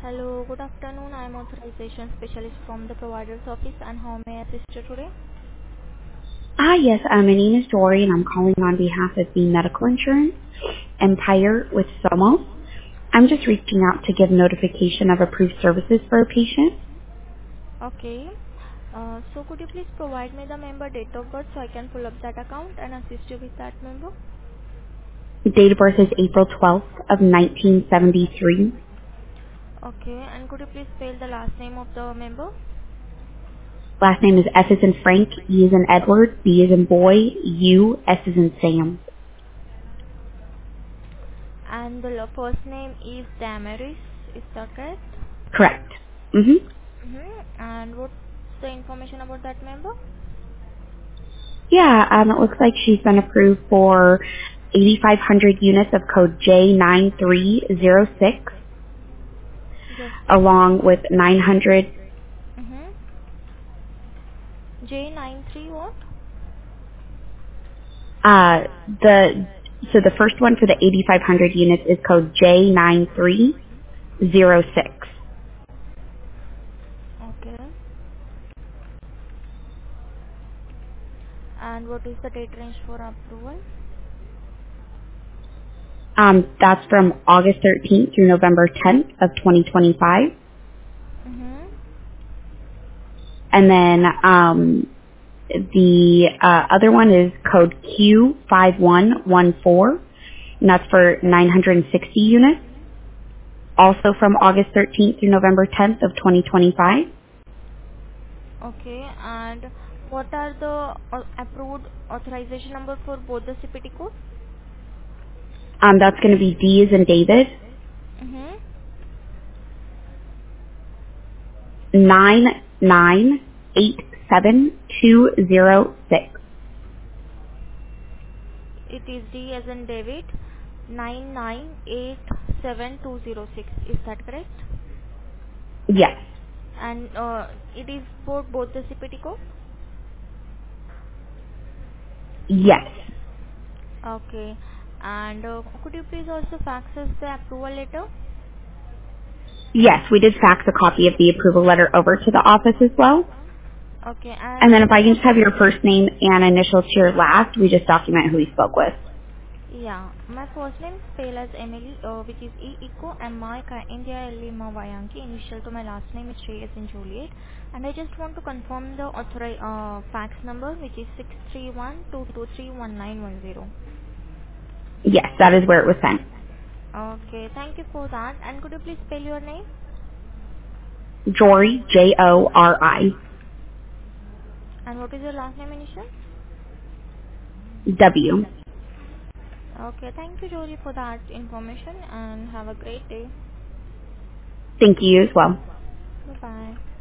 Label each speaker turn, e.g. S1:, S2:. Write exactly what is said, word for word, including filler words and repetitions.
S1: Hello, good afternoon. I am authorization specialist from the provider's office, and how may I assist you today?
S2: Ah, yes. Uh, my name is Dory, and I'm calling on behalf of the medical insurance Empire with Somos. I'm just reaching out to give notification of approved services for a patient.
S1: Okay. Uh, so could you please provide me the member date of birth so I can pull up that account and assist you with that member?
S2: The date of birth is April twelfth of nineteen seventy-three.
S1: Okay, and could you please spell the last name of the member?
S2: Last name is S as in Frank, E as in Edward, B as in boy, U, S as in Sam.
S1: And the lo- first name is Damaris, is that correct?
S2: Correct. Mm-hmm.
S1: Mm-hmm. And what's the information about that member?
S2: Yeah, um, it looks like she's been approved for eighty-five hundred units of code J nine three zero six,
S1: Just a
S2: along
S1: second.
S2: with nine hundred.
S1: Mm-hmm. J nine three what?
S2: Uh, the so the first one for the eighty-five hundred units is code J nine three zero six.
S1: Okay. And what is the date range for approval?
S2: Um, that's from August thirteenth through November tenth of twenty twenty-five.
S1: Mm-hmm.
S2: And then um, the uh, other one is code Q five one one four, and that's for nine hundred sixty units, also from August thirteenth through November tenth of twenty twenty-five.
S1: Okay, and what are the uh, approved authorization number for both the C P T code?
S2: Um, that's going to be D as in David,
S1: Mm-hmm.
S2: nine nine eight seven two zero six.
S1: It is D as in David, nine nine eight seven two zero six. Is that correct?
S2: Yes.
S1: And uh, it is for both the C P T code?
S2: Yes.
S1: Okay. And uh, could you please also fax us the approval letter?
S2: Yes, we did fax a copy of the approval letter over to the office as well.
S1: Okay, and
S2: And then if
S1: also
S2: I can
S1: what?
S2: just have your first name and initial to your last, we just document who we spoke with.
S1: Yeah, my first name spell as Emily, uh, which is E Eco, and my Ka- India Lima Vayanki. Initial to my last name is J as in Juliet, and I just want to confirm the authori- uh, fax number, which is six three one two two three one nine one zero.
S2: Yes, that is where it was sent.
S1: Okay, thank you for that. And could you please spell your name?
S2: Jory, J O R I,
S1: And what is your last name initial?
S2: W.
S1: Okay, thank you, Jory, for that information, and have a great day.
S2: Thank you as well.
S1: Bye bye.